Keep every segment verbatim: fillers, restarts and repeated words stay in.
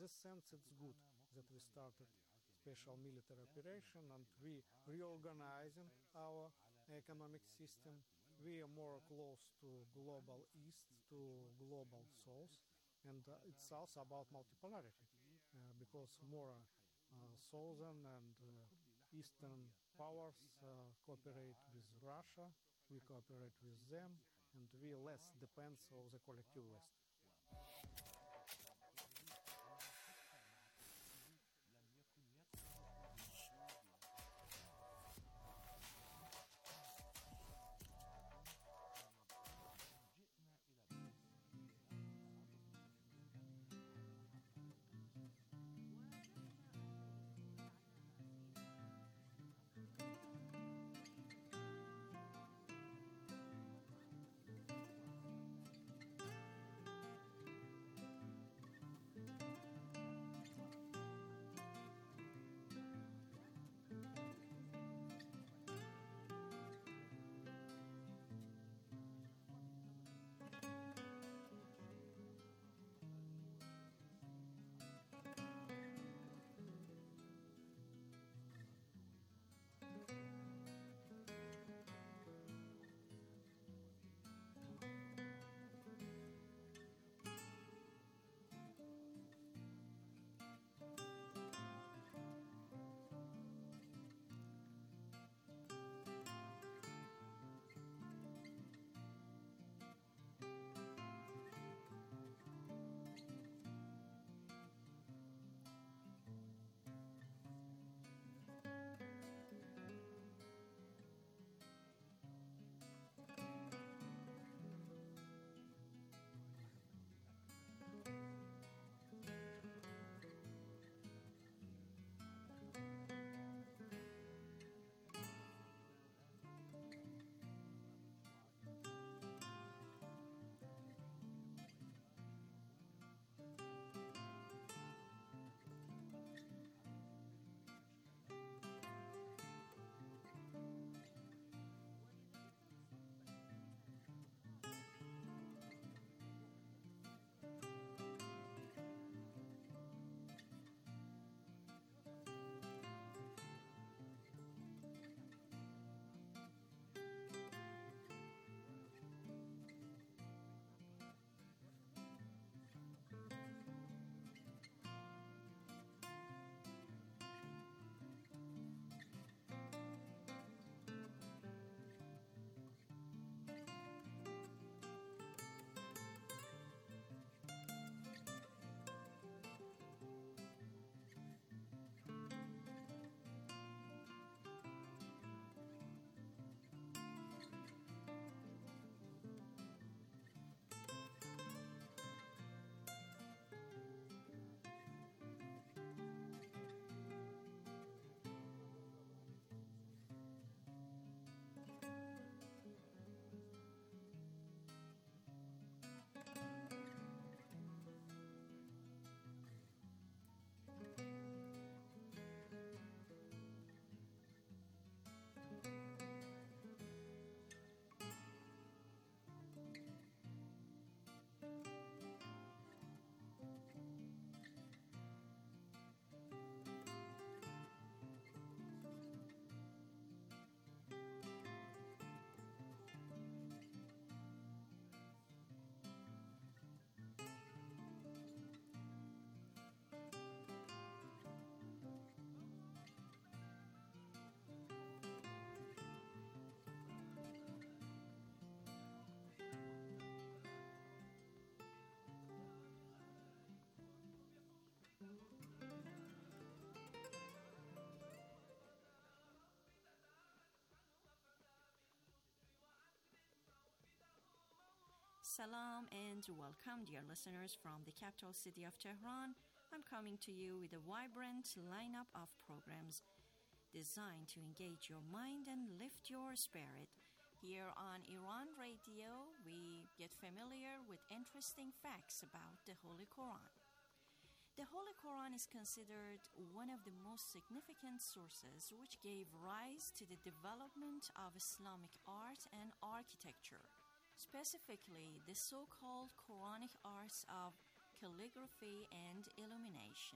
this sense, it's good that we started special military operation and we reorganizing our economic system. We are more close to global east, to global south, and uh, it's also about multipolarity uh, because more uh, southern and uh, eastern powers uh, cooperate with Russia, we cooperate with them, and we less depends on the collective West. Salam and welcome, dear listeners, from the capital city of Tehran. I'm coming to you with a vibrant lineup of programs designed to engage your mind and lift your spirit. Here on Iran Radio, we get familiar with interesting facts about the Holy Quran. The Holy Quran is considered one of the most significant sources which gave rise to the development of Islamic art and architecture, specifically the so-called Quranic arts of calligraphy and illumination.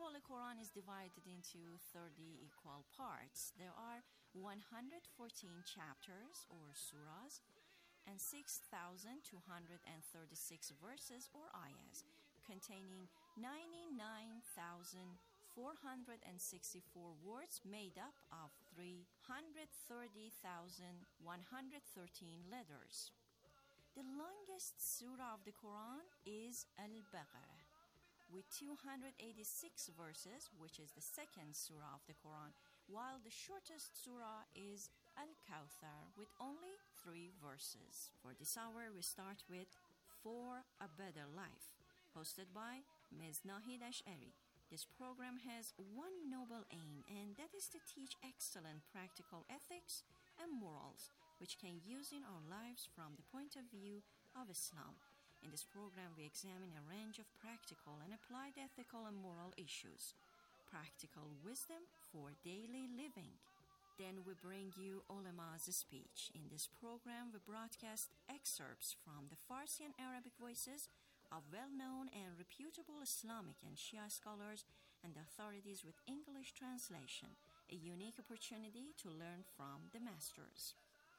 Holy Quran is divided into thirty equal parts. There are one hundred fourteen chapters or surahs and six thousand two hundred thirty-six verses or ayahs, containing ninety-nine thousand four hundred sixty-four words made up of three hundred thirty thousand one hundred thirteen letters. The longest surah of the Quran is Al-Baqarah, with two hundred eighty-six verses, which is the second surah of the Quran, while the shortest surah is Al-Kawthar, with only three verses. For this hour, we start with For a Better Life, hosted by Miz Nahid Ash'ari. This program has one noble aim, and that is to teach excellent practical ethics and morals, which can use in our lives from the point of view of Islam. In this program, we examine a range of practical and applied ethical and moral issues, practical wisdom for daily living. Then we bring you ulama's speech. In this program, we broadcast excerpts from the Farsi and Arabic voices of well-known and reputable Islamic and Shia scholars and the authorities with English translation, a unique opportunity to learn from the masters.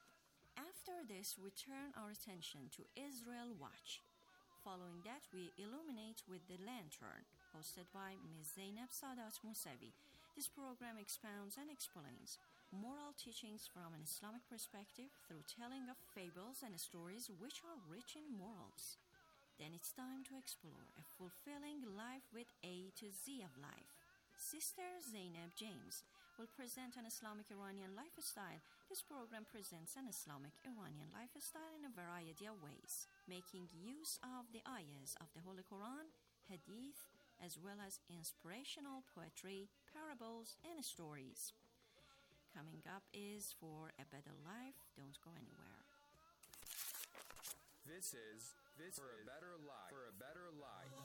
After this, we turn our attention to Israel Watch. Following that, we illuminate with the Lantern, hosted by Miz Zainab Sadat Musavi. This program expounds and explains moral teachings from an Islamic perspective through telling of fables and stories which are rich in morals. Then it's time to explore a fulfilling life with A to Z of life. Sister Zainab James will present an Islamic Iranian lifestyle. This program presents an Islamic Iranian lifestyle in a variety of ways, making use of the ayahs of the Holy Quran, hadith, as well as inspirational poetry, parables, and stories. Coming up is For a Better Life. Don't go anywhere. This is this For is a Better Life. For a Better Life.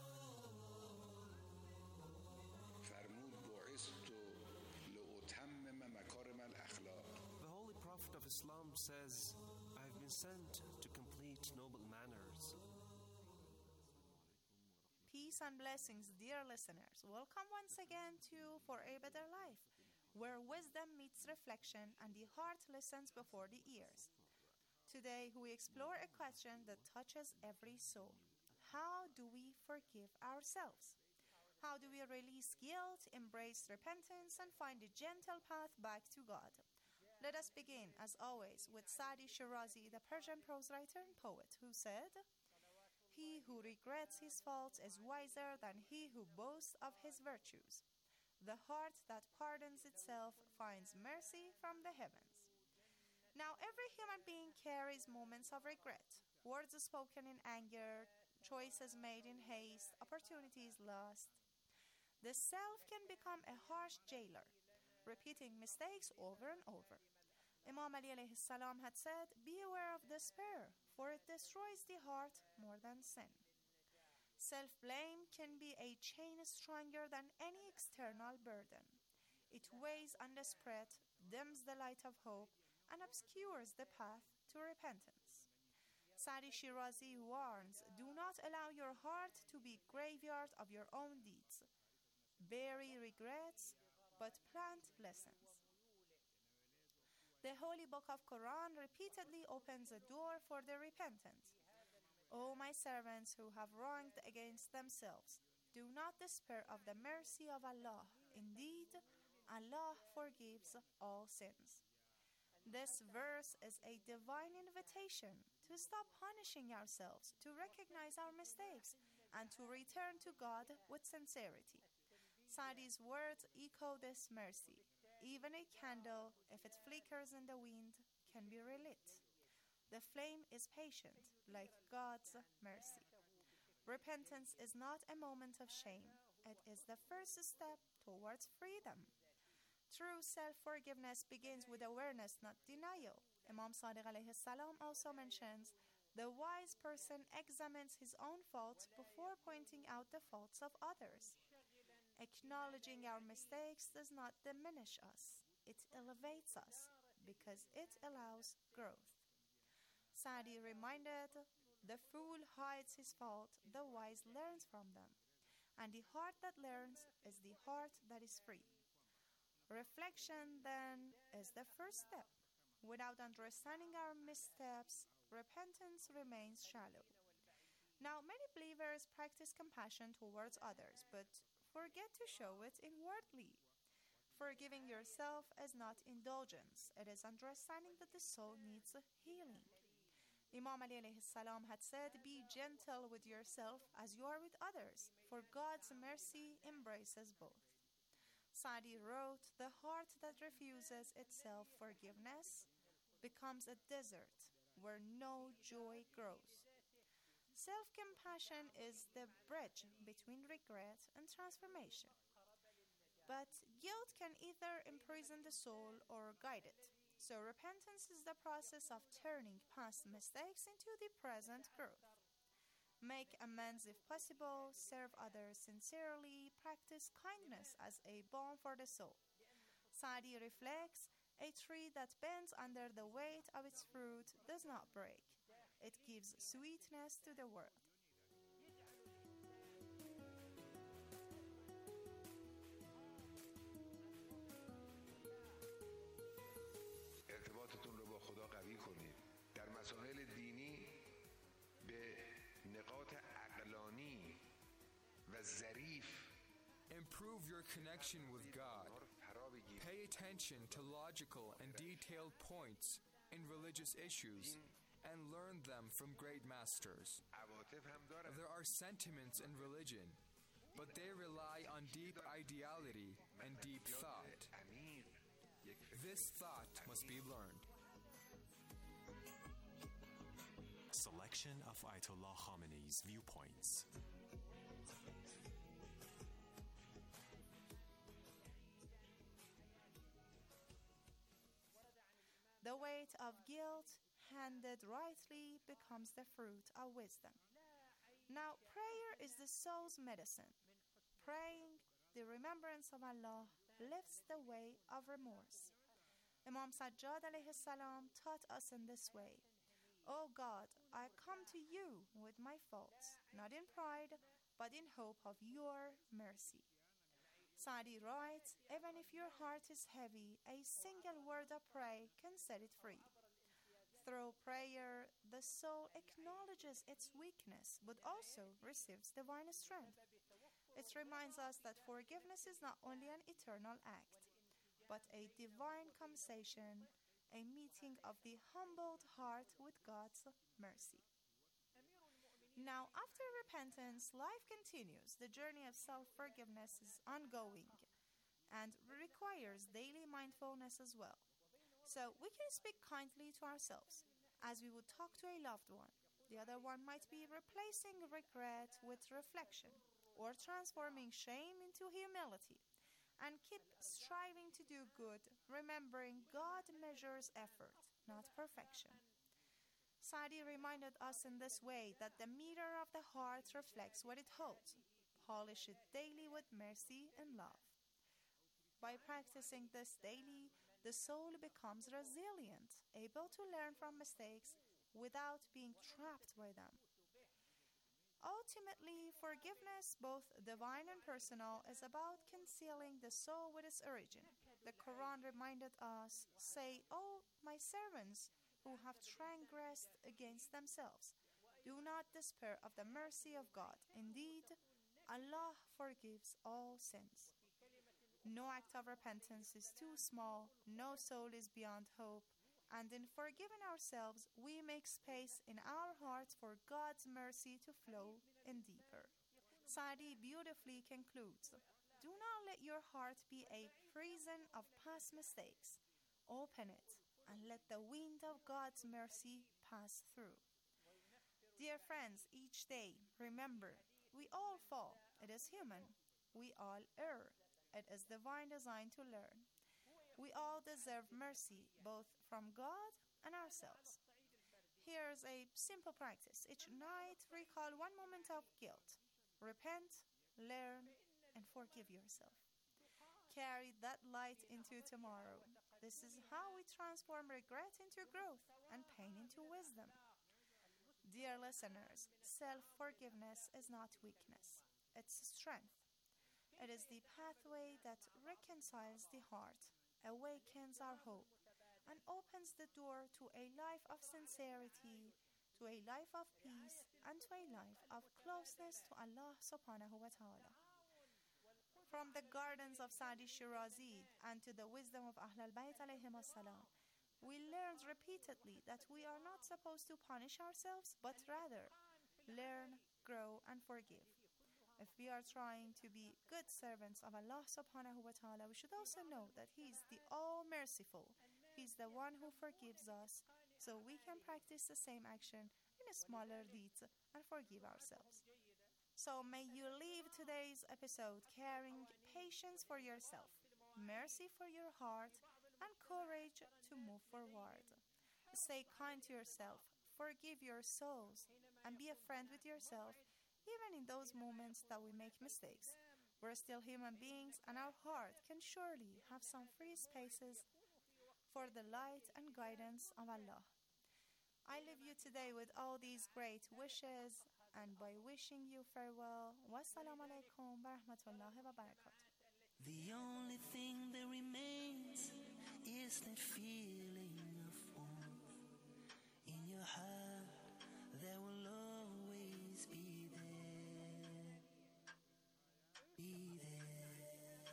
فرمود بعثت لأتمم مكارم الأخلاق. The Holy Prophet of Islam says, I have been sent to complete noble manners. Peace and blessings, dear listeners. Welcome once again to For a Better Life, where wisdom meets reflection and the heart listens before the ears. Today, we explore a question that touches every soul. How do we forgive ourselves? How do we release guilt, embrace repentance, and find a gentle path back to God? Let us begin, as always, with Sadi Shirazi, the Persian prose writer and poet, who said, "He who regrets his faults is wiser than he who boasts of his virtues. The heart that pardons itself finds mercy from the heavens." Now, every human being carries moments of regret, words spoken in anger, choices made in haste, opportunities lost. The self can become a harsh jailer, repeating mistakes over and over. Imam Ali alayhi salam had said, "Be aware of despair, for it destroys the heart more than sin." Self-blame can be a chain stronger than any external burden. It weighs on the spirit, dims the light of hope, and obscures the path to repentance. Sadi Shirazi warns, do not allow your heart to be graveyard of your own deeds. Bury regrets, but plant lessons. The Holy Book of Quran repeatedly opens a door for the repentant. O my servants who have wronged against themselves, do not despair of the mercy of Allah. Indeed, Allah forgives all sins. This verse is a divine invitation to stop punishing ourselves, to recognize our mistakes, and to return to God with sincerity. Sadi's words echo this mercy. Even a candle, if it flickers in the wind, can be relit. The flame is patient, like God's mercy. Repentance is not a moment of shame. It is the first step towards freedom. True self-forgiveness begins with awareness, not denial. Imam Sadiq alayhi salam also mentions, the wise person examines his own faults before pointing out the faults of others. Acknowledging our mistakes does not diminish us. It elevates us because it allows growth. Sadi reminded, the fool hides his fault, the wise learns from them. and the heart that learns is the heart that is free. Reflection, then, is the first step. Without understanding our missteps, repentance remains shallow. Now, many believers practice compassion towards others, but forget to show it inwardly. Forgiving yourself is not indulgence, it is understanding that the soul needs healing. Imam Ali alayhi salam had said, "Be gentle with yourself as you are with others, for God's mercy embraces both." Sa'di wrote, "The heart that refuses itself forgiveness becomes a desert where no joy grows." Self-compassion is the bridge between regret and transformation. But guilt can either imprison the soul or guide it. So repentance is the process of turning past mistakes into the present growth. Make amends if possible, serve others sincerely, practice kindness as a balm for the soul. Sa'di reflects, "A tree that bends under the weight of its fruit does not break. It gives sweetness to the world." ارتباطتون رو با خدا قوی کنید. در مسائل دینی به نقاط عقلانی و ظریف Improve your connection with God. Pay attention to logical and detailed points in religious issues and learn them from great masters. عواطف هم دارن. There are sentiments in religion, but they rely on deep ideality and deep thought. عمیق. یک فکر This thought must be learned. Selection of Ayatollah Khamenei's viewpoints. The weight of guilt, handed rightly, becomes the fruit of wisdom. Now, prayer is the soul's medicine. Praying, the remembrance of Allah, lifts the weight of remorse. Imam Sajjad alayhi salam taught us in this way, "O God, I come to you with my faults, not in pride, but in hope of your mercy." Sa'di writes, "Even if your heart is heavy, a single word of prayer can set it free." Through prayer, the soul acknowledges its weakness, but also receives divine strength. It reminds us that forgiveness is not only an eternal act, but a divine conversation, a meeting of the humbled heart with God's mercy. Now, after repentance, life continues. The journey of self-forgiveness is ongoing and requires daily mindfulness as well. So we can speak kindly to ourselves as we would talk to a loved one. The other one might be replacing regret with reflection or transforming shame into humility. And keep striving to do good, remembering God measures effort, not perfection. Sa'di reminded us in this way that the meter of the heart reflects what it holds. Polish it daily with mercy and love. By practicing this daily, the soul becomes resilient, able to learn from mistakes without being trapped by them. Ultimately, forgiveness, both divine and personal, is about concealing the soul with its origin. The Quran reminded us, "Say, O my servants who have transgressed against themselves, do not despair of the mercy of God. Indeed, Allah forgives all sins." No act of repentance is too small, no soul is beyond hope, and in forgiving ourselves, we make space in our hearts for God's mercy to flow in deeper. Sa'di beautifully concludes, "Do not let your heart be a prison of past mistakes. Open it and let the wind of God's mercy pass through." Dear friends, each day, remember, we all fall. It is human. We all err. It is divine design to learn. We all deserve mercy, both from God and ourselves. Here's a simple practice. Each night, recall one moment of guilt. Repent, learn, and forgive yourself. Carry that light into tomorrow. This is how we transform regret into growth and pain into wisdom. Dear listeners, self-forgiveness is not weakness. its strength. It is the pathway that reconciles the heart, awakens our hope, and opens the door to a life of sincerity, to a life of peace, and to a life of closeness to Allah subhanahu wa ta'ala. From the gardens of Sa'di Shirazi and to the wisdom of Ahl al-Bayt alayhim as-salam, we learned repeatedly that we are not supposed to punish ourselves, but rather learn, grow, and forgive. If we are trying to be good servants of Allah subhanahu wa ta'ala, we should also know that He is the all-merciful. He is the one who forgives us, so we can practice the same action in smaller deeds and forgive ourselves. So may you leave today's episode carrying patience for yourself, mercy for your heart, and courage to move forward. Stay kind to yourself, forgive your souls, and be a friend with yourself, even in those moments that we make mistakes. We're still human beings, and our heart can surely have some free spaces for the light and guidance of Allah. I leave you today with all these great wishes, and by wishing you farewell, wassalamu alaikum wa rahmatullahi wa barakatuh. The only thing that remains is that feeling of warmth in your heart that will always be there, be there.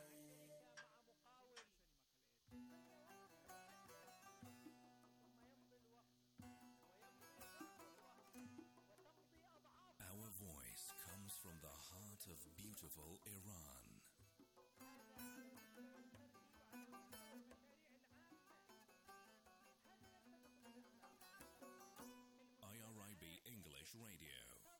Our voice comes from the heart of beautiful Iran. Radio.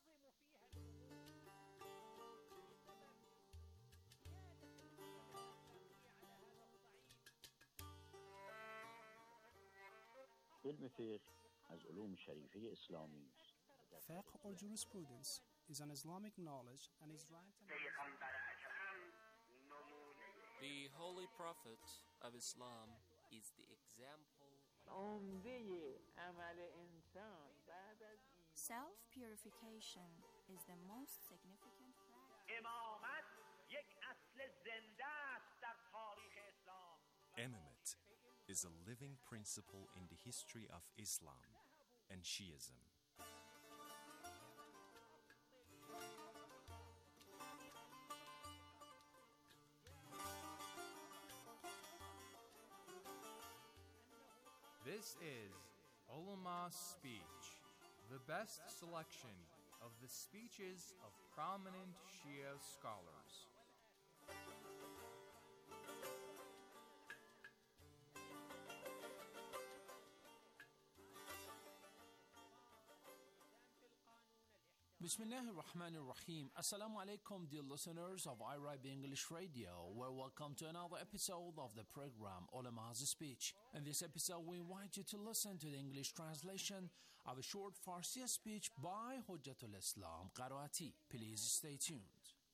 علم فقه از علوم شریفه اسلامی است. Fiqh or jurisprudence is an Islamic knowledge and is ranked The Holy Prophet of Islam is the example. Self-purification is the most significant Imamate is a living principle in the history of Islam and Shiism. This is Ulama Speech, the best selection of the speeches of prominent Shia scholars. Bismillah ar-Rahman ar-Rahim. Assalamu alaikum, dear listeners of I R I B English Radio. Well, welcome to another episode of the program Ulama's Speech. In this episode, we invite you to listen to the English translation of a short Farsi speech by Hujjatul Islam Qaraati. Please stay tuned.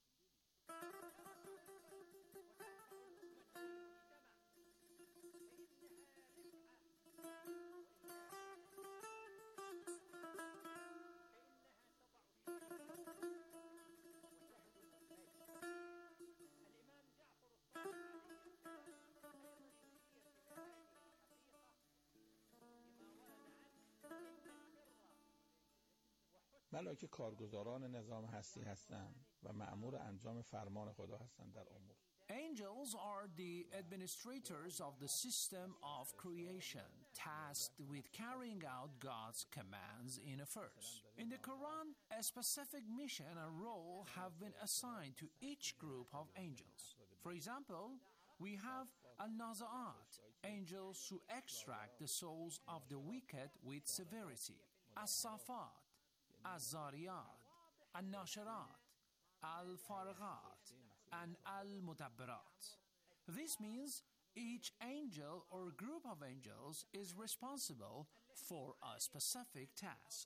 ملائکه کارگزاران نظام هستی هستند و مأمور انجام فرمان خدا هستند در امور. Angels are the administrators of the system of creation, tasked with carrying out God's commands in affairs. In the Quran, a specific mission and role have been assigned to each group of angels. For example, we have Al-Naza'at, angels who extract the souls of the wicked with severity. As-Safat, Al-Zariyat, Al-Nashirat, Al-Farghat, and Al-Mudabbirat. This means each angel or group of angels is responsible for a specific task.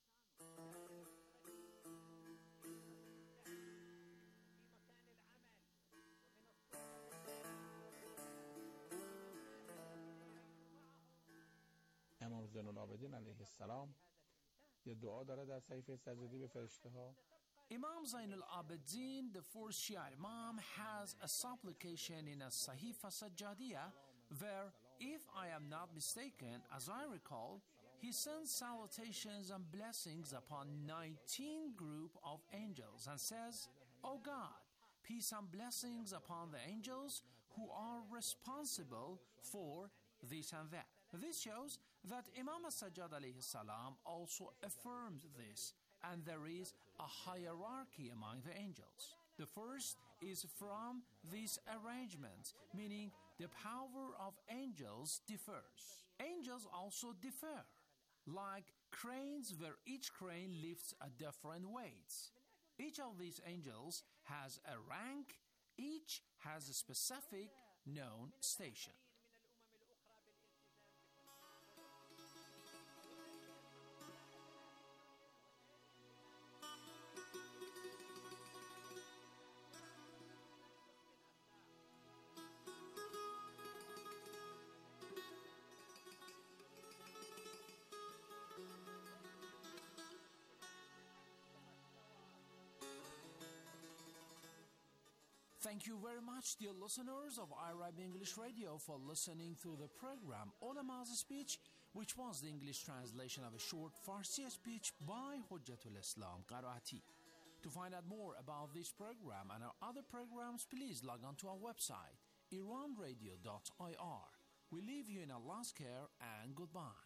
امام زین العابدین علیه السلام یه دعا داره در صحیفه سجدی به فرشته ها Imam Zain al-Abidin, the fourth Shia Imam, has a supplication in a Sahifa Sajjadiyah where, if I am not mistaken, as I recall, he sends salutations and blessings upon nineteen group of angels and says, O God, peace and blessings upon the angels who are responsible for this and that. This shows that Imam As-Sajjad alayhi salam also affirmed this, and there is a hierarchy among the angels. The first is from this arrangement, meaning the power of angels differs. Angels also differ, like cranes where each crane lifts a different weight. Each of these angels has a rank, each has a specific known station. Thank you very much, dear listeners of Arab English Radio, for listening to the program Ulama's Speech, which was the English translation of a short Farsi speech by Hujjatul Islam Qaraati. To find out more about this program and our other programs, please log on to our website, iran radio dot I R. We leave you in Allah's care and goodbye.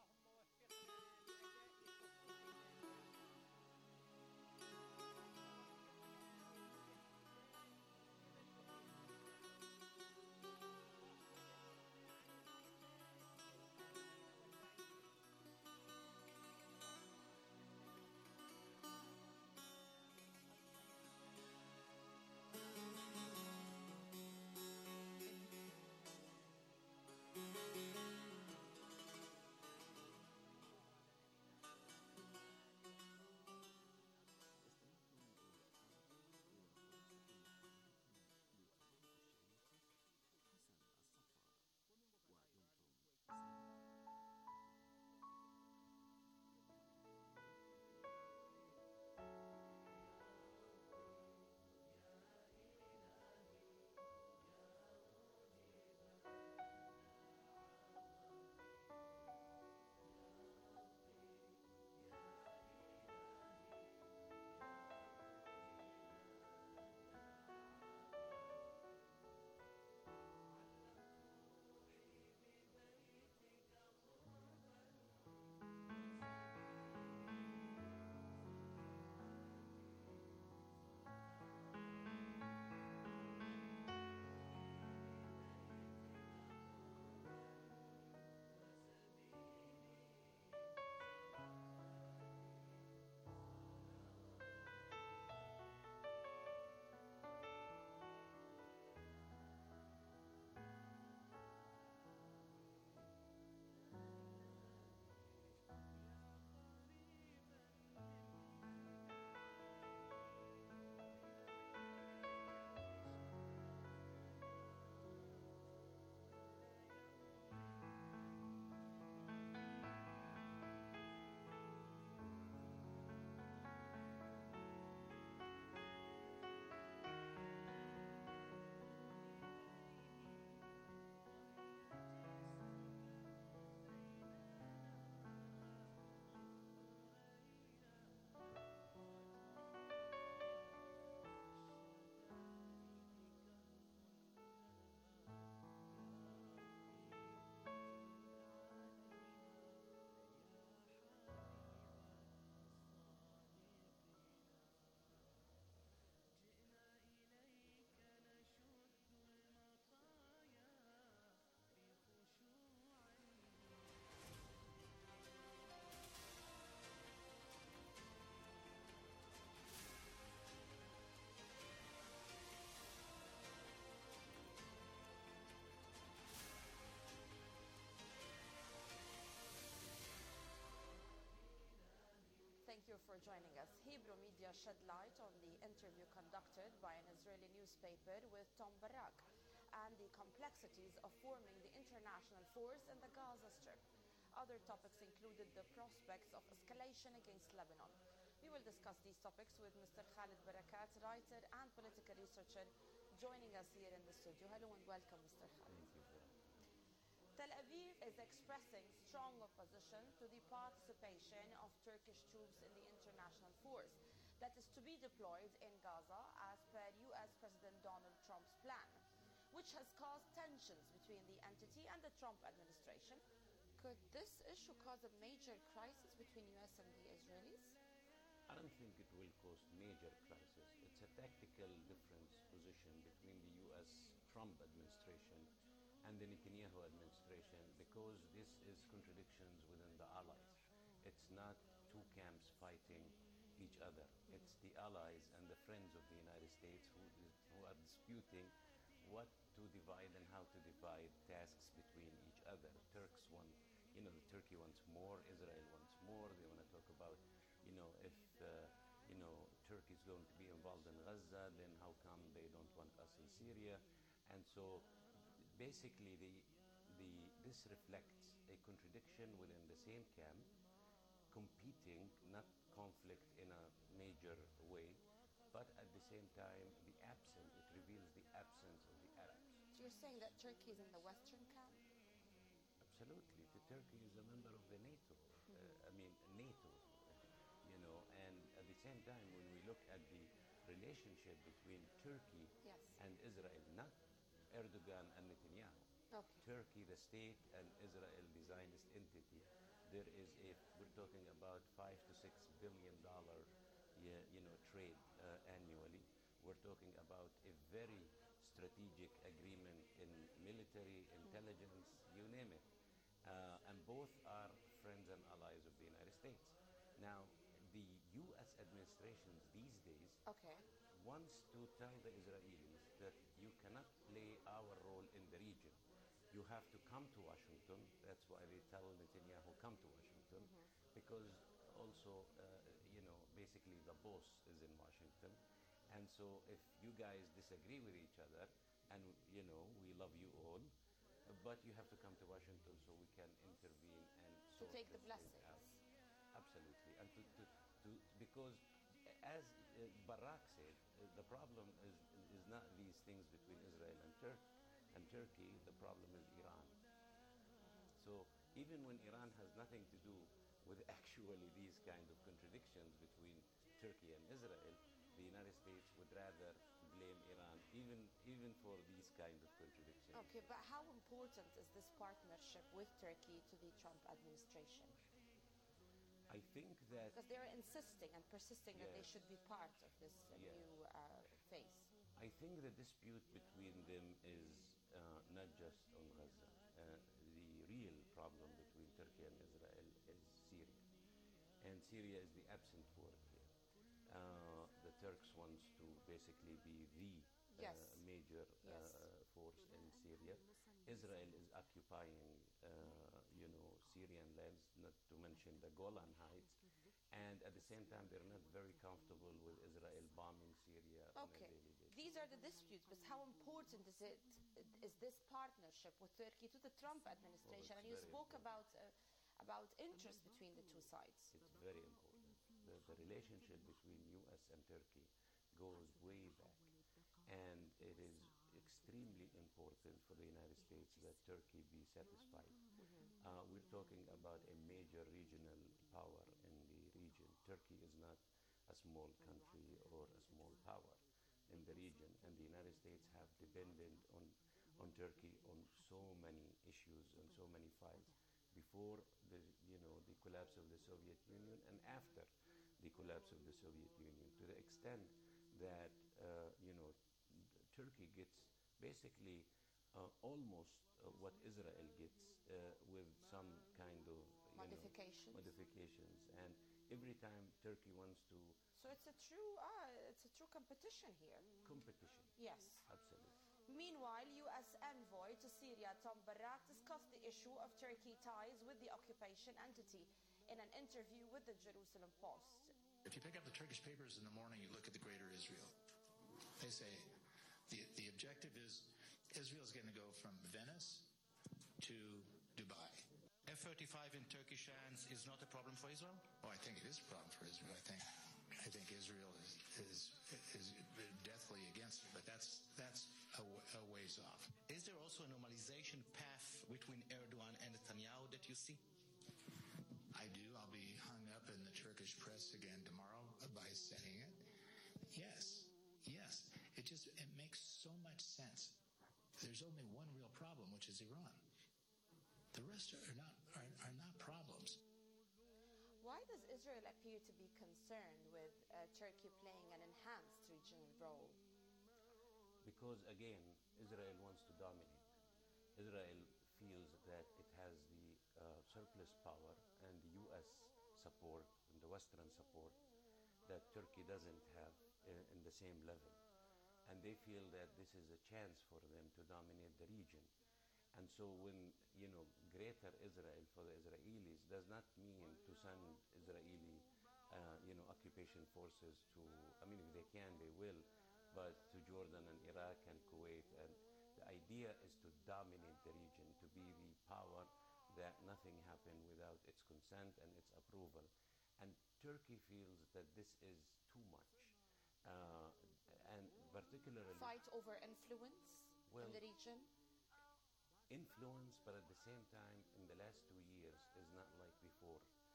Thank you for joining us. Hebrew media shed light on the interview conducted by an Israeli newspaper with Tom Barak and the complexities of forming the international force in the Gaza Strip. Other topics included the prospects of escalation against Lebanon. We will discuss these topics with Mister Khalid Barakat, writer and political researcher, joining us here in the studio. Hello and welcome, Mister Khalid. Tel Aviv is expressing strong opposition to the participation of Turkish troops in the international force that is to be deployed in Gaza as per U S President Donald Trump's plan, which has caused tensions between the entity and the Trump administration. Could this issue cause a major crisis between U S and the Israelis? I don't think it will cause major crisis. It's a tactical difference position between the U S Trump administration and the Netanyahu administration, because this is contradictions within the allies. It's not two camps fighting each other. It's the allies and the friends of the United States who, is, who are disputing what to divide and how to divide tasks between each other. Turks want, you know, the Turkey wants more, Israel wants more. They want to talk about, you know, if, uh, you know, Turkey is going to be involved in Gaza, then how come they don't want us in Syria? And so basically the, the, this reflects a contradiction within the same camp, competing, not conflict in a major way, but at the same time, the absence, it reveals the absence of the Arabs. So you're saying that Turkey is in the Western camp? Absolutely. The Turkey is a member of the NATO. Mm-hmm. uh, I mean, NATO, you know, and at the same time, when we look at the relationship between Turkey yes. and Israel, not Erdogan and Netanyahu, okay. Turkey, the state, and Israel, the Zionist entity, there is a, we're talking about five to six billion dollar, you know, trade uh, annually. We're talking about a very strategic agreement in military, intelligence, you name it. Uh, and both are friends and allies of the United States. Now, the U S administrations these days okay. wants to tell the Israelis that you cannot play our role in the region. You have to come to Washington. That's why they tell Netanyahu, come to Washington, mm-hmm. because also, uh, you know, basically the boss is in Washington. And so if you guys disagree with each other, and, you know, we love you all, but you have to come to Washington so we can intervene and to take the blessings. Out. Absolutely. And to, to, to, because as uh, Barak said, uh, the problem is, is not these things between Israel and Turkey. And Turkey, the problem is Iran. So even when Iran has nothing to do with actually these kind of contradictions between Turkey and Israel, the United States would rather blame Iran, even even for these kind of contradictions. Okay, but how important is this partnership with Turkey to the Trump administration? I think that... Because they're insisting and persisting yes. that they should be part of this uh, yes. new uh, phase. I think the dispute between them is uh, not just on Gaza. Uh, the real problem between Turkey and Israel is Syria. And Syria is the absent word here. Uh, the Turks wants to basically be the uh, yes. major uh, yes. force in Syria. Israel is occupying, uh, you know, Syrian lands, not to mention the Golan Heights. And at the same time, they're not very comfortable with Israel bombing Syria on okay. a daily basis. These are the disputes, but how important is it, is this partnership with Turkey to the Trump administration? Well, and you spoke important. about uh, about interest between the two sides. It's very important. The, the relationship between U S and Turkey goes way back. And it is extremely important for the United States that Turkey be satisfied. Mm-hmm. Uh, we're talking about a major regional power in the region. Turkey is not a small country or a small power in the region, and the United States have depended on, on Turkey on so many issues and so many files before the, you know, the collapse of the Soviet Union and after the collapse of the Soviet Union, to the extent that, uh, you know, Turkey gets basically uh, almost uh, what Israel gets uh, with some kind of modifications. Know, modifications, and every time Turkey wants to. So it's a true, ah, it's a true competition here. Competition. Yes. Absolutely. Meanwhile, U S envoy to Syria Tom Barak discussed the issue of Turkey ties with the occupation entity in an interview with the Jerusalem Post. If you pick up the Turkish papers in the morning, you look at the Greater Israel. They say the, the objective is Israel's going to go from Venice to Dubai. F thirty-five in Turkish hands is not a problem for Israel? Oh, I think it is a problem for Israel, I think. I think Israel is is, is deathly against it, but that's that's a, a ways off. Is there also a normalization path between Erdogan and Netanyahu that you see? I do. I'll be hung up in the Turkish press again tomorrow by saying it. Yes, yes. It just it makes so much sense. There's only one real problem, which is Iran. The rest are not are, are not problems. Why does Israel appear to be concerned with uh, Turkey playing an enhanced regional role? Because, again, Israel wants to dominate. Israel feels that it has the uh, surplus power and the U S support and the Western support that Turkey doesn't have in, in the same level. And they feel that this is a chance for them to dominate the region. And so when, you know, greater Israel for the Israelis does not mean to send Israeli, uh, you know, occupation forces to, I mean, if they can, they will, but to Jordan and Iraq and Kuwait. And the idea is to dominate the region, to be the power that nothing happened without its consent and its approval. And Turkey feels that this is too much. Uh, and particularly... Fight over influence well, in the region? Influence, but at the same time, in the last two years, is not like before.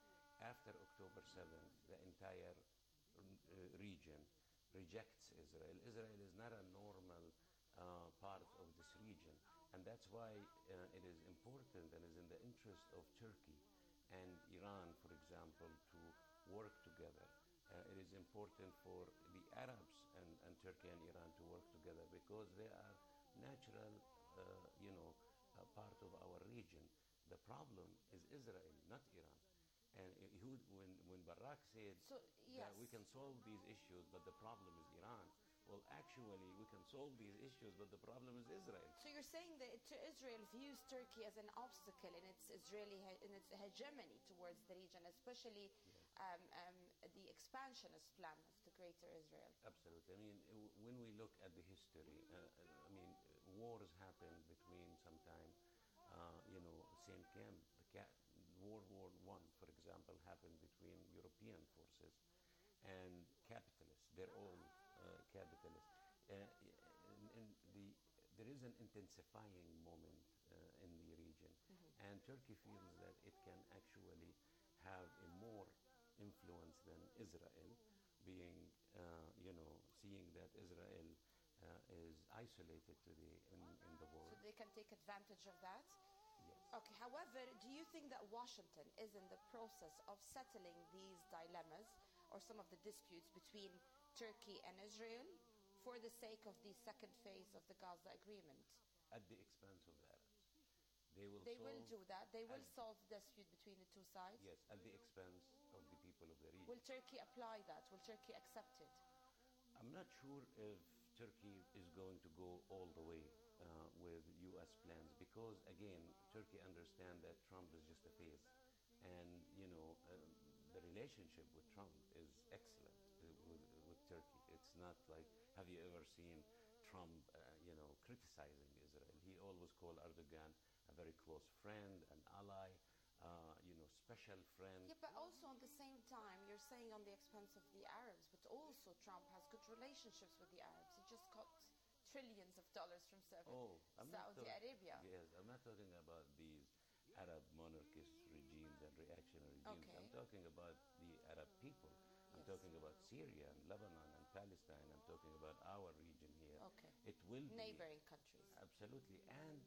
After October seventh, the entire uh, region rejects Israel. Israel is not a normal uh, part of this region, and that's why uh, it is important and is in the interest of Turkey and Iran, for example, to work together. Uh, it is important for the Arabs and, and Turkey and Iran to work together because they are natural, uh, you know, uh, part of our region. The problem is Israel, not Iran. And Ehud, when, when Barak said so, yes. that we can solve these issues, but the problem is Iran, well, actually, we can solve these issues, but the problem is Israel. So you're saying that Israel views Turkey as an obstacle in its Israeli in its hegemony towards the region, especially yes. um, um, the expansionist plan of the Greater Israel. Absolutely. I mean, when we look at the history, uh, I mean, wars happened between sometime, uh, you know, same camp. The ca- World War One, for example, happened between European forces and capitalists. They're all uh, capitalists. Uh, and, and the, there is an intensifying moment uh, in the region. Mm-hmm. And Turkey feels that it can actually have a more influence than Israel, being, uh, you know, seeing that Israel uh, is isolated today in, in the world. So they can take advantage of that? Yes. Okay, however, do you think that Washington is in the process of settling these dilemmas or some of the disputes between Turkey and Israel for the sake of the second phase of the Gaza agreement? At the expense of the Arabs. They will They solve will do that. They will solve the dispute between the two sides? Yes, at the expense of the people of the region. Will Turkey apply that? Will Turkey accept it? I'm not sure if Turkey is going to go all the way uh, with U S plans because, again, Turkey understands that Trump is just a phase. And, you know, uh, the relationship with Trump is excellent uh, with, with Turkey. It's not like, have you ever seen Trump, uh, you know, criticizing Israel? He always called Erdogan a very close friend, an ally, uh, you know, special friend. Yeah, but also at the same time, you're saying on the expense of the Arabs, but also Trump has good relationships with the Arabs. He just got trillions of dollars from Saudi, oh, I'm Saudi talk- Arabia. Yes, I'm not talking about these Arab monarchist regimes and reactionary regimes. Okay. I'm talking about the Arab people. I'm Yes. talking about Syria and Lebanon and Palestine. I'm talking about our region here. Okay. It will be neighboring countries. Absolutely. And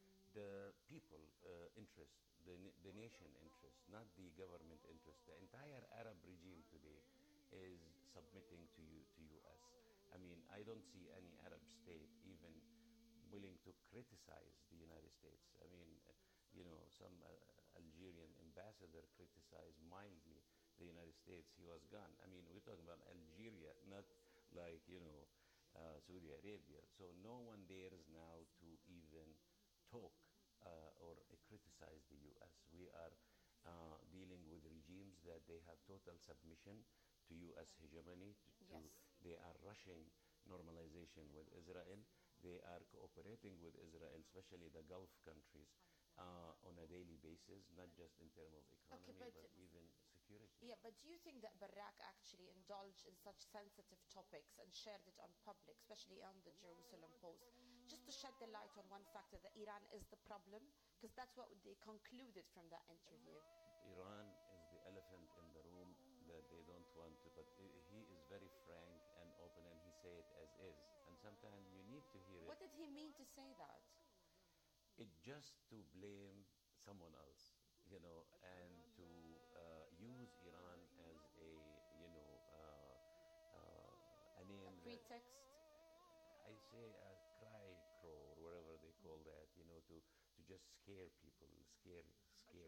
the people uh, interest, the, the nation interest, not the government interest. The entire Arab regime today is submitting to you, to U S. I mean, I don't see any Arab state even willing to criticize the United States. I mean, uh, you know, some uh, Algerian ambassador criticized mildly the United States. He was gone. I mean, we're talking about Algeria, not like, you know, uh, Saudi Arabia. So no one dares now to even talk uh, or uh, criticize the U S. We are uh, dealing with regimes that they have total submission to U S hegemony. To, Yes. to, they are rushing normalization with Israel. They are cooperating with Israel, especially the Gulf countries, uh, on a daily basis, not just in terms of economy, Okay, but but even security. Yeah, but do you think that Barak actually indulged in such sensitive topics and shared it on public, especially on the Jerusalem Post, just to shed the light on one factor, that Iran is the problem? Because that's what they concluded from that interview. Iran is the elephant in the room that they don't want to, but i- he is very frank and open, and he say it as is. And sometimes you need to hear it. What did he mean to say that? It just to blame someone else, you know, and to uh, use Iran as a, you know, uh, uh, a name. A that- pretext? I say a cry crow, or whatever they call that, you know, to, to just scare people, scare, scare.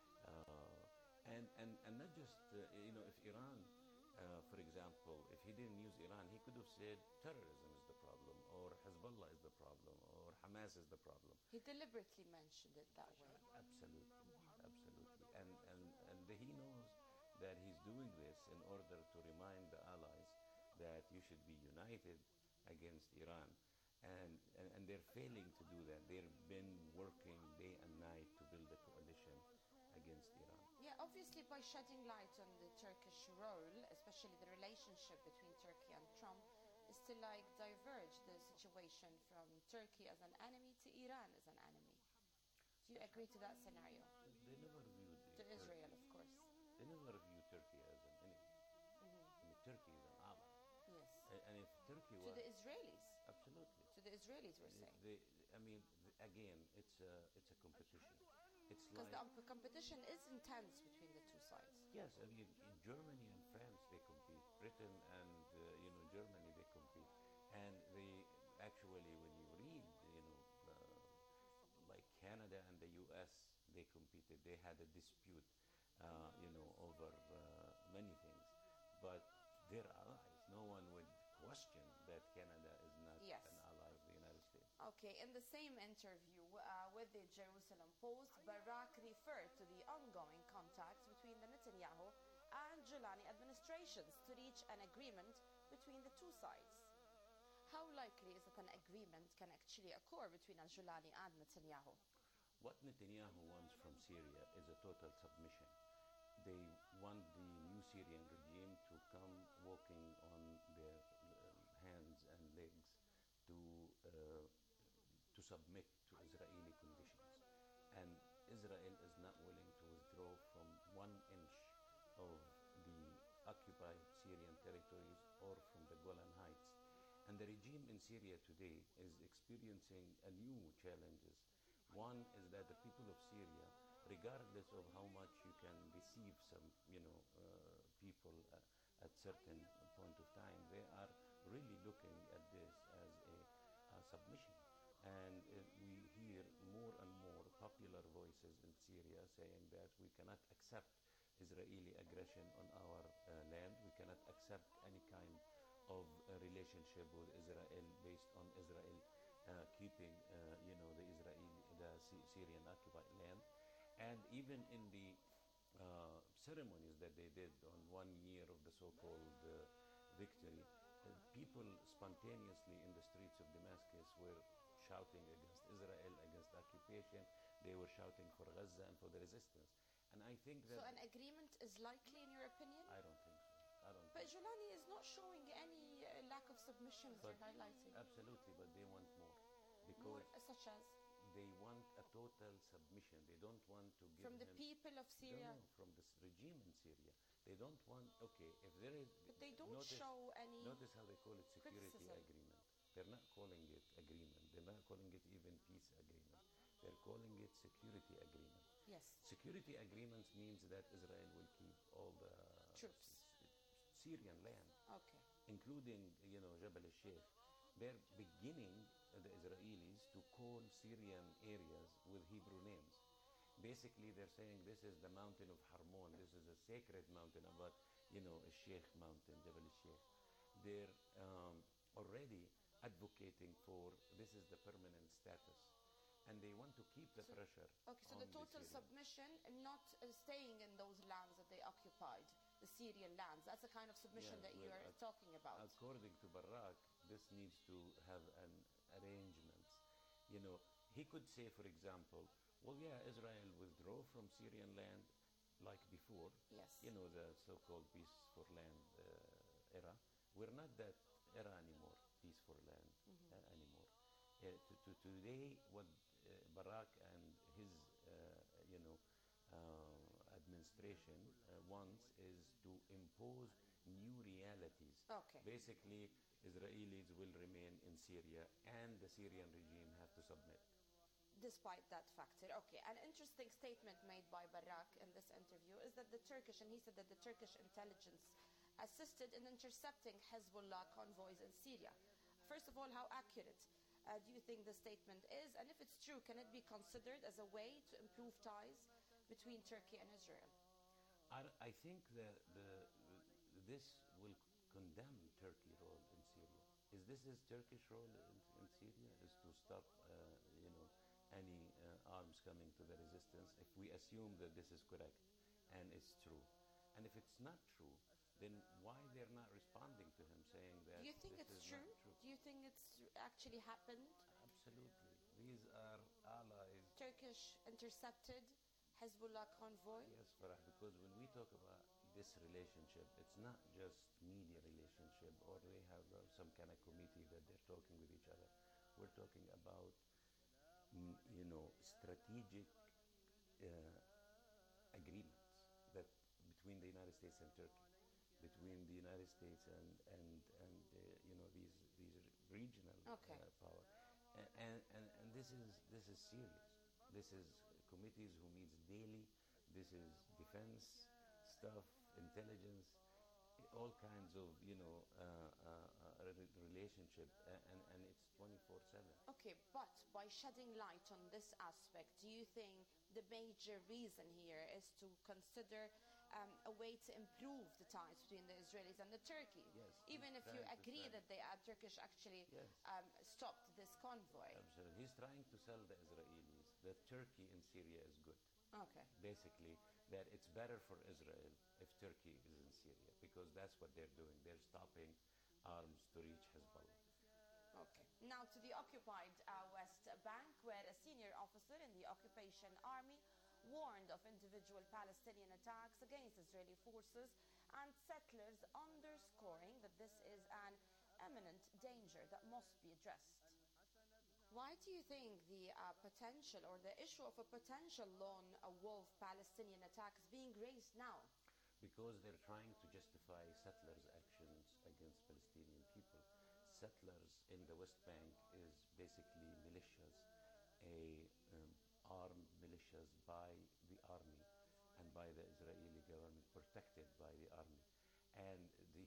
Uh, and, and, and not just, uh, you know, if Iran, uh, for example, if he didn't use Iran, he could have said terrorism is the problem, or Hezbollah is the problem, or Hamas is the problem. He deliberately mentioned it that way. Absolutely, absolutely. And, and, and the, he knows that he's doing this in order to remind the allies that you should be united against Iran. And, and, and they're failing to do that. They've been working day and night to build a coalition against Iran. Yeah, obviously by shedding light on the Turkish role, especially the relationship between Turkey and Trump, is to like diverge the situation from Turkey as an enemy to Iran as an enemy. Do you agree to that scenario? They never viewed To Tur- Israel, of course. They never viewed Turkey as an enemy. Mhm. I mean, Turkey is an ally. Yes. A- And if Turkey To was the Israelis. absolutely, To the Israelis, we're saying. they, I mean, th- again, it's a it's a competition. It's Because like the um, competition is intense between the two sides. yes, I mean, in Germany and France they compete. Britain and uh, you know Germany they compete, and they actually, when you read, you know, uh, like Canada and the U S, they competed. They had a dispute, uh, you know, over uh, many things, but they're allies. No one would question that Canada is not Yes. an ally of the United States. Okay, in the same interview uh, with the Jerusalem Post, Barak referred to the ongoing contacts between the Netanyahu and Giuliani administrations to reach an agreement between the two sides. How likely is that an agreement can actually occur between Giuliani and Netanyahu? What Netanyahu wants from Syria is a total submission. They want the new Syrian regime to come walking on their uh, hands and legs to uh, to submit to Israeli conditions. And Israel is not willing to withdraw from one inch of the occupied Syrian territories or from the Golan Heights. And the regime in Syria today is experiencing a new challenges. One is that the people of Syria, regardless of how much you can deceive some, you know, uh, people uh, at certain point of time, they are really looking at this as a, a submission. And uh, we hear more and more popular voices in Syria saying that we cannot accept Israeli aggression on our uh, land. We cannot accept any kind of uh, relationship with Israel based on Israel uh, keeping, uh, you know, the Israeli, the Sy- Syrian occupied land. And even in the uh, ceremonies that they did on one year of the so-called uh, victory, uh, people spontaneously in the streets of Damascus were shouting against Israel, against occupation. They were shouting for Gaza and for the resistance. And I think that So an agreement is likely, in your opinion? I don't think so. I don't But think so. Giuliani is not showing any uh, lack of submission, as But you're highlighting. absolutely, but they want more More, because uh, such as they want a total submission. They don't want to give from the him- people of No, Syria. no, from this regime in Syria. They don't want. Okay, if there is. But they don't notice, show any Notice how they call it security criticism. agreement. They're not calling it agreement. They're not calling it even peace agreement. They're calling it security agreement. Yes. Security agreements means that Israel will keep all the Troops. S- Syrian land, Okay. including, you know, Jabal al-Sheikh. They're beginning, uh, the Israelis, to call Syrian areas with Hebrew names. Basically, they're saying this is the mountain of Harmon. This is a sacred mountain, about, you know, a Sheikh mountain, Jabal al-Sheikh. They're um, already advocating for this is the permanent status. And they want to keep the pressure. Okay, so on the total Syrians. submission, and not uh, staying in those lands that they occupied, the Syrian lands. That's the kind of submission Yeah, that you well, are ac- talking about. According to Barak, this needs to have an arrangement. You know, he could say, for example, well, yeah, Israel withdraw from Syrian land like before, Yes. you know, the so-called peace for land uh, era. We're not that era anymore, peace for land Mhm. uh, anymore. Uh, to, to today, what uh, Barak and his, uh, you know, uh, administration uh, wants is to impose new realities. Okay. Basically, Israelis will remain in Syria, and the Syrian regime have to submit. Despite that factor. Okay, an interesting statement made by Barak in this interview is that the Turkish, and he said that the Turkish intelligence assisted in intercepting Hezbollah convoys in Syria. First of all, how accurate uh, do you think the statement is? And if it's true, can it be considered as a way to improve ties between Turkey and Israel? I, I think that the, this will condemn Turkey's role in Syria. Is this his Turkish role in, in Syria? Is to stop, uh, you know, any uh, arms coming to the resistance, if we assume that this is correct and it's true. And if it's not true, then why they're not responding to him saying that Do you think this it's is true? not true? Do you think it's actually happened? Absolutely. These are allies. Turkish intercepted Hezbollah convoy? Yes, Farah, because when we talk about this relationship, it's not just media relationship or they have uh, some kind of committee that they're talking with each other. We're talking about mm, you know, strategic uh, agreements that between the United States and Turkey, between the United States and and and uh, you know these these regional Okay. uh, power, A- and, and and this is this is serious. This is committees who meets daily. This is defense stuff, intelligence, all kinds of you know uh, uh, uh, re- relationship, a- and and it's twenty-four seven. Okay, but by shedding light on this aspect, do you think the major reason here is to consider um, a way to improve the ties between the Israelis and the Turkey? Yes, Even he's if you trying to agree sell- that the uh, Turkish actually Yes. um, stopped this convoy. Absolutely. He's trying to sell the Israelis that Turkey in Syria is good. Okay. Basically, that it's better for Israel if Turkey is in Syria, because that's what they're doing. They're stopping arms to reach Hezbollah. Okay. Now to the occupied uh, West Bank, where a senior officer in the occupation army warned of individual Palestinian attacks against Israeli forces and settlers, underscoring that this is an imminent danger that must be addressed. Why do you think the uh, potential or the issue of a potential lone uh, wolf Palestinian attack is being raised now? Because they're trying to justify settlers' actions against Palestinian people. Settlers in the West Bank is basically militias, a um, armed militias by the army and by the Israeli government, protected by the army. And the,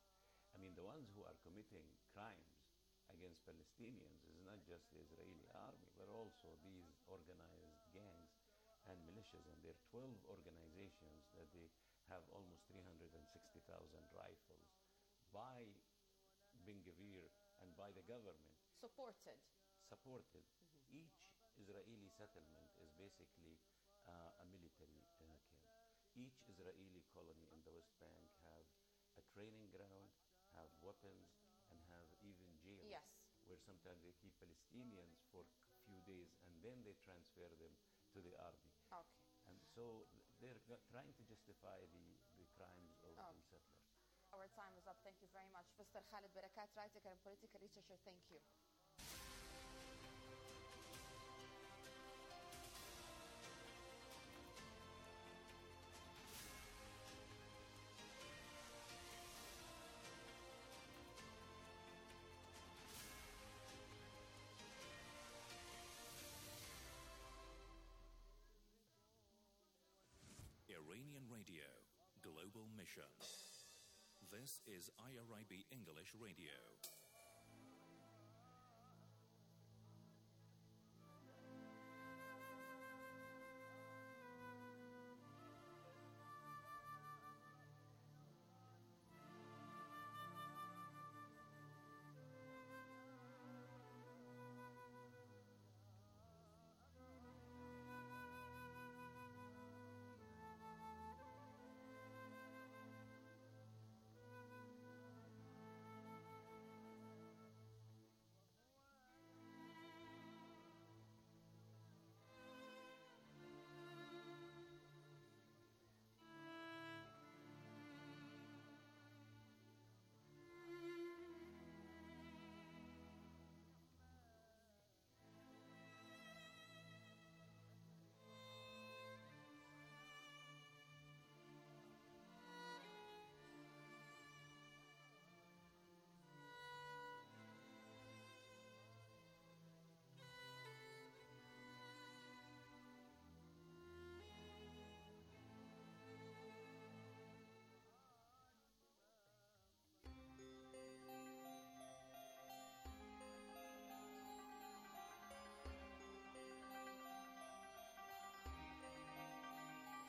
I mean, the ones who are committing crimes against Palestinians is not just the Israeli army, but also these organized gangs and militias. And there are twelve organizations that they have almost three hundred sixty thousand rifles by Ben Gvir and by the government. Supported. Supported. Each Israeli settlement is basically uh, a military uh, camp. Each Israeli colony in the West Bank have a training ground, have weapons, and have even jails. Yes. Where sometimes they keep Palestinians for a few days and then they transfer them to the army. Okay. And so they're g- trying to justify the, the crimes of Okay. the settlers. Our time is up. Thank you very much. Mister Khalid Barakat, writer and political researcher, thank you. Iranian Radio, Global Mission. This is I R I B English Radio.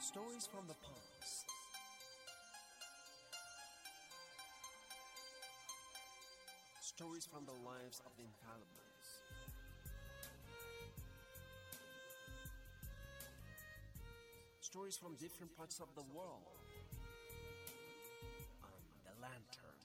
Stories from the past. Stories from the lives of the infallibles. Stories from different parts of the world. On The Lantern.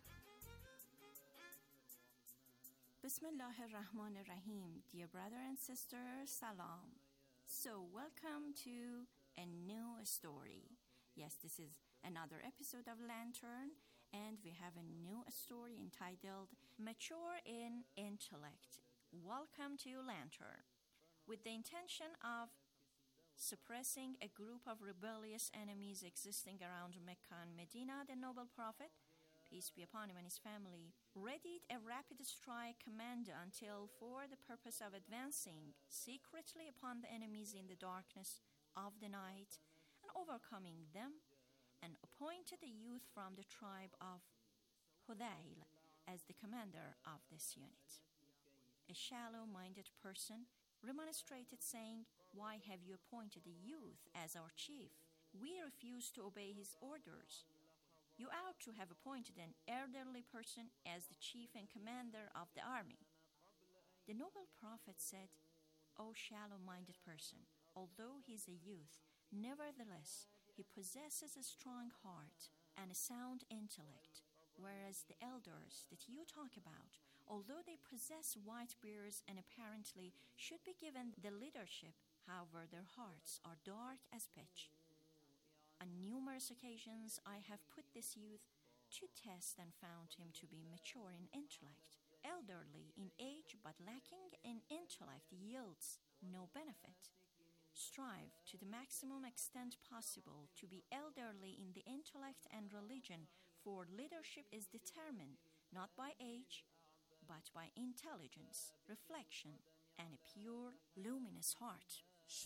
Bismillah ar-Rahman ar-Rahim. Dear brother and sister, salam. So welcome to a new story. Yes, this is another episode of Lantern, and we have a new story entitled Mature in Intellect. Welcome to Lantern. With the intention of suppressing a group of rebellious enemies existing around Mecca and Medina, the noble prophet, peace be upon him and his family, readied a rapid strike command until for the purpose of advancing secretly upon the enemies in the darkness of the night and overcoming them, and appointed a youth from the tribe of Hudayl as the commander of this unit. A shallow-minded person remonstrated, saying, "Why have you appointed a youth as our chief? We refuse to obey his orders. You ought to have appointed an elderly person as the chief and commander of the army." The noble prophet said, "O shallow-minded person, although he is a youth, nevertheless he possesses a strong heart and a sound intellect, whereas the elders that you talk about, although they possess white beards and apparently should be given the leadership, however their hearts are dark as pitch. On numerous occasions I have put this youth to test and found him to be mature in intellect. Elderly in age but lacking in intellect yields no benefit. Strive to the maximum extent possible to be elderly in the intellect and religion, for leadership is determined not by age, but by intelligence, reflection, and a pure, luminous heart."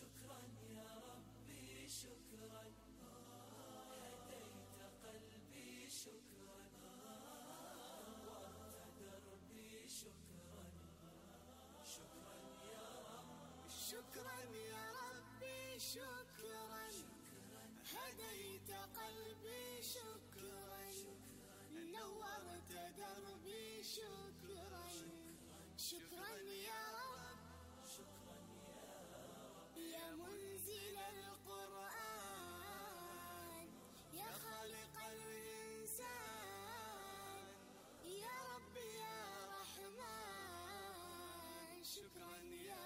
شكرا يا ربي شكرا هديت قلبي شكرا نورت دربي شكرا شكرا يا رب يا منزل القرآن يا خالق الإنسان يا رب يا رحمن شكرا يا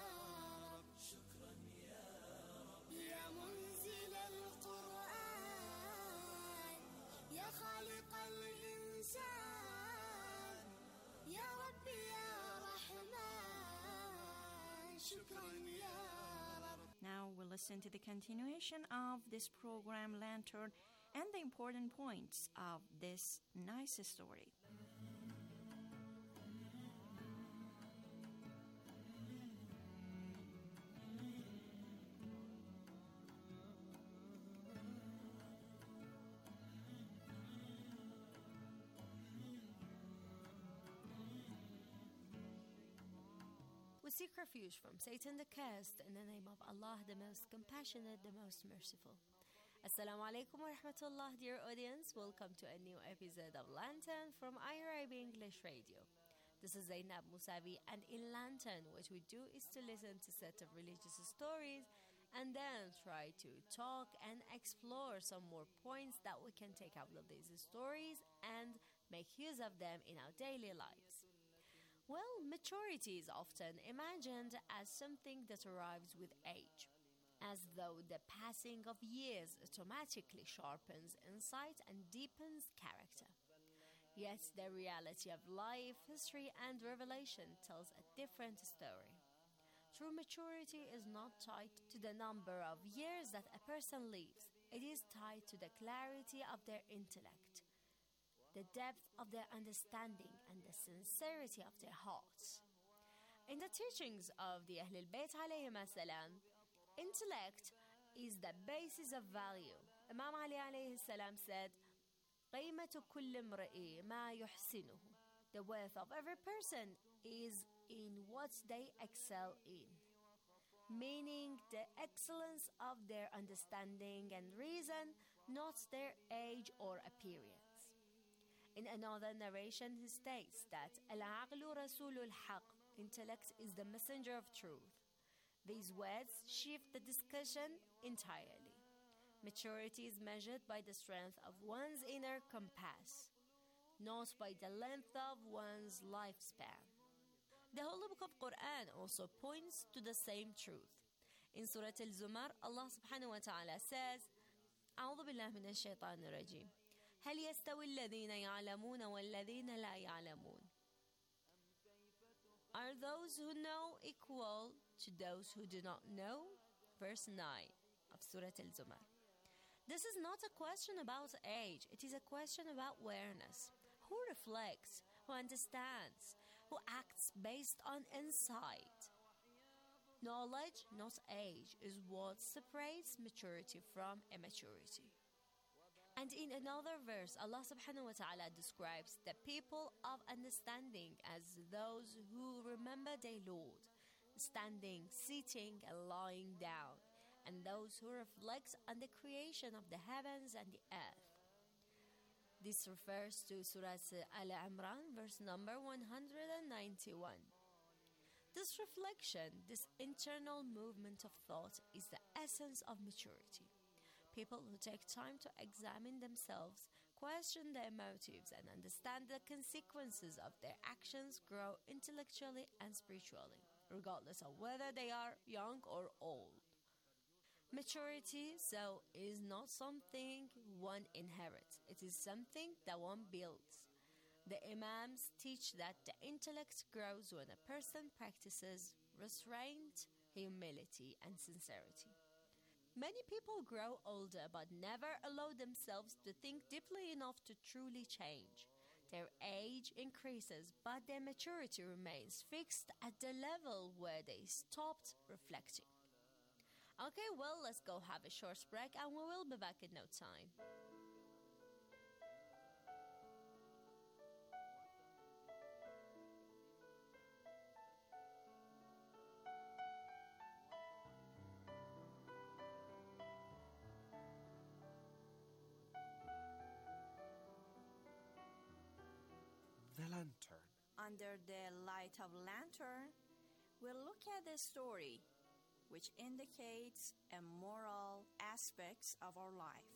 يا منزل القرآن يا خالق الإنسان يا رب يا رحمن شكرا يا رب. Now we'll listen to the continuation of this program Lantern and the important points of this nice story. We seek refuge from Satan the cursed in the name of Allah, the most compassionate, the most merciful. Assalamu alaikum wa rahmatullah, dear audience. Welcome to a new episode of Lantern from I R I B English Radio. This is Zainab Musavi, and in Lantern, what we do is to listen to a set of religious stories and then try to talk and explore some more points that we can take out of these stories and make use of them in our daily lives. Well, maturity is often imagined as something that arrives with age, as though the passing of years automatically sharpens insight and deepens character. Yet the reality of life, history, and revelation tells a different story. True maturity is not tied to the number of years that a person lives. It is tied to the clarity of their intellect, the depth of their understanding, and the sincerity of their hearts. In the teachings of the Ahlul Bayt alayhim as-salam, intellect is the basis of value. Imam Ali alayhi salam said, قيمة كل امرئ ما يحسنه. The worth of every person is in what they excel in. meaning the excellence of their understanding and reason, not their age or appearance. In another narration, he states that العقل رسول الحق, intellect is the messenger of truth. These words shift the discussion entirely. Maturity is measured by the strength of one's inner compass, not by the length of one's lifespan. The Holy Book of Quran also points to the same truth. In Surah Al-Zumar, Allah subhanahu wa ta'ala says, أعوذ بالله من الشيطان الرجيم هل يستوي الذين يعلمون والذين لا يعلمون? Are those who know equal to those who do not know? Verse nine of Surah Al-Zumar. This is not a question about age, it is a question about awareness. Who reflects, who understands, who acts based on insight. Knowledge, not age, is what separates maturity from immaturity. And in another verse, Allah subhanahu wa ta'ala describes the people of understanding as those who remember their Lord, standing, sitting, and lying down, and those who reflect on the creation of the heavens and the earth. This refers to Surah Al-Imran, verse number one hundred ninety-one. This reflection, this internal movement of thought, is the essence of maturity. People who take time to examine themselves, question their motives, and understand the consequences of their actions grow intellectually and spiritually, regardless of whether they are young or old. Maturity, so, is not something one inherits. It is something that one builds. The Imams teach that the intellect grows when a person practices restraint, humility, and sincerity. Many people grow older but never allow themselves to think deeply enough to truly change. Their age increases, but their maturity remains fixed at the level where they stopped reflecting. Okay, well, let's go have a short break and we will be back in no time. The lantern. Under the light of lantern, we'll look at the story which indicates a moral aspects of our life.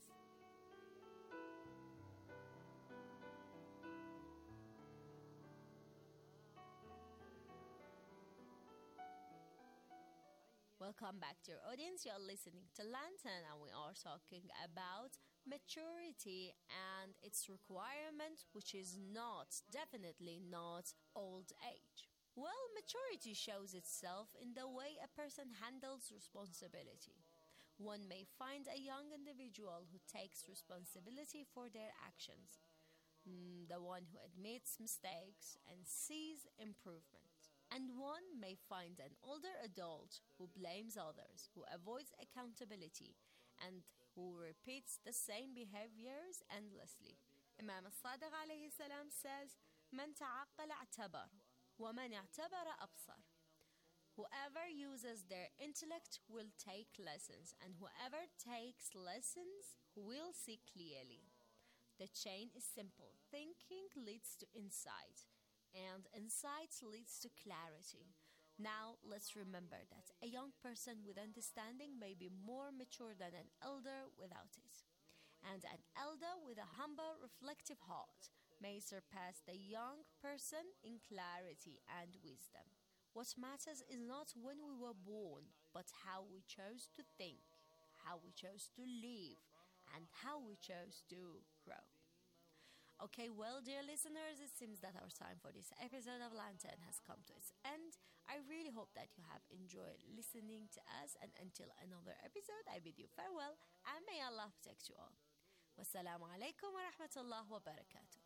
Welcome back, dear audience. You're listening to Lantern, and we are talking about maturity and its requirement, which is not, definitely not, old age. Well, maturity shows itself in the way a person handles responsibility. One may find a young individual who takes responsibility for their actions, mm, the one who admits mistakes and sees improvement. And one may find an older adult who blames others, who avoids accountability, and who repeats the same behaviors endlessly. Imam al-Sadiq alayhi salam says, "Man ta'aqqala a'tabar, wa man i'tabara absar." Whoever uses their intellect will take lessons, and whoever takes lessons will see clearly. The chain is simple. Thinking leads to insight, and insight leads to clarity. Now, let's remember that a young person with understanding may be more mature than an elder without it. And an elder with a humble, reflective heart may surpass the young person in clarity and wisdom. What matters is not when we were born, but how we chose to think, how we chose to live, and how we chose to grow. Okay, well, dear listeners, it seems that our time for this episode of Lantern has come to its end. I really hope that you have enjoyed listening to us, and until another episode, I bid you farewell, and may Allah protect you all. Wassalamu alaikum wa rahmatullah wa barakatuh.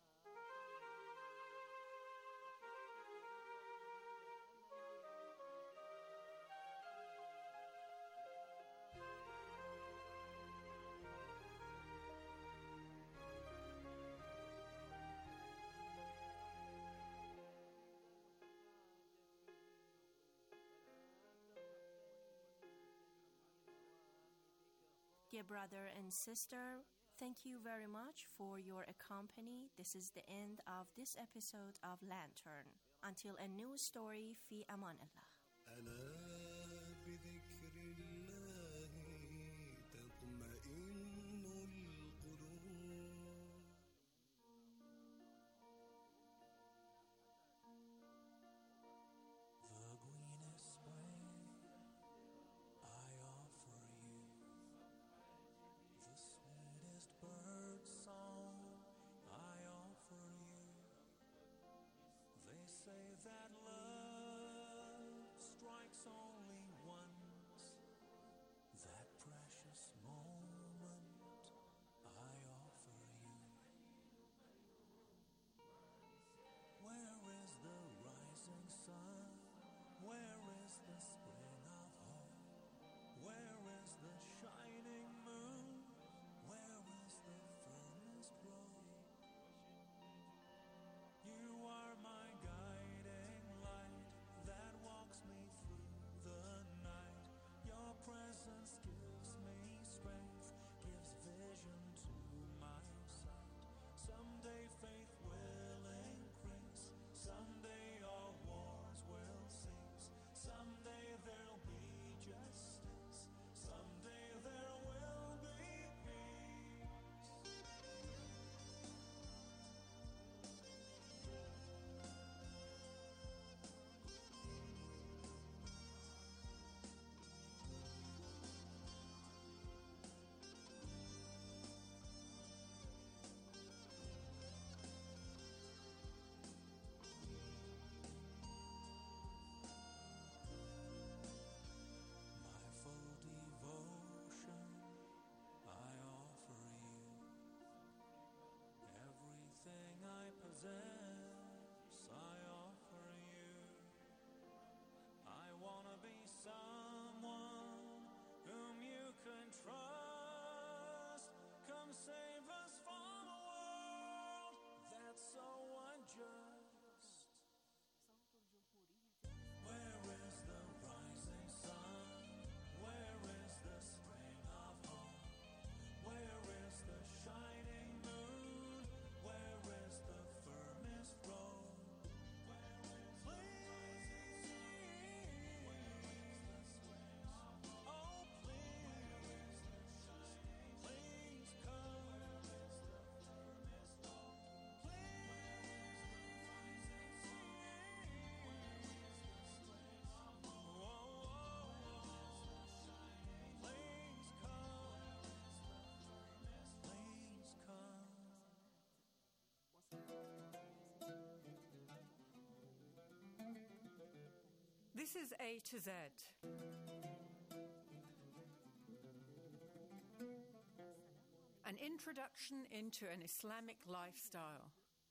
Dear brother and sister, thank you very much for your accompany. This is the end of this episode of Lantern. Until a new story, fi aman Allah. ألا بذكر الله تطمئن القلوب. The greenest spring I offer you, the sweetest bird song I offer you. They say that love strikes only once, that precious moment I offer you. Where is the rising sun? Where is the spring of hope? Where is the shining moon? Where is the firmest road? You are my guiding light that walks me through the night. Your presence gives me strength, gives vision to my sight. Someday faith will increase, someday our wars will cease, someday there'll be justice, someday there will be peace. My full devotion I offer you. Everything I possess I offer you. I wanna be someone whom you can trust. Come save us from a world that's so unjust. Where is the rising sun? Where is the spring of hope? Where is the shining moon? Where is the firmest road? Please, oh please, please come. This is A to Z. An introduction into an Islamic lifestyle.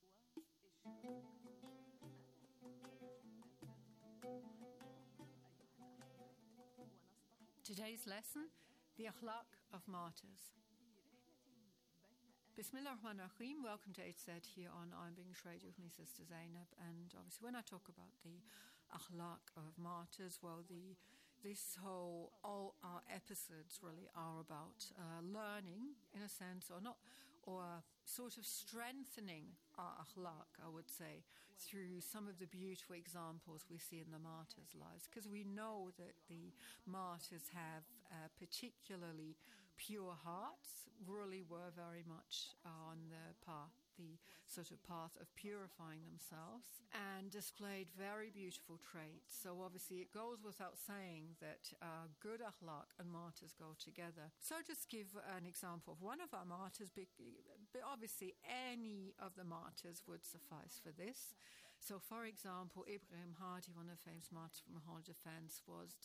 Today's lesson, the akhlaq of martyrs. Bismillah ar-Rahman ar-Rahim. Welcome to A to Z here on I'm Being Radio with my sister Zainab. And obviously when I talk about the akhlaq of martyrs, well, the this whole, all our episodes really are about uh, learning, in a sense, or not, or sort of strengthening our akhlaq, I would say, through some of the beautiful examples we see in the martyrs' lives. Because we know that the martyrs have uh, particularly pure hearts, really were very much on the path, the sort of path of purifying themselves, and displayed very beautiful traits. So obviously it goes without saying that uh, good akhlaq and martyrs go together. So just give an example of one of our martyrs, but obviously any of the martyrs would suffice for this. So for example, Ibrahim Hadi, one of the famous martyrs from Hall Defense, was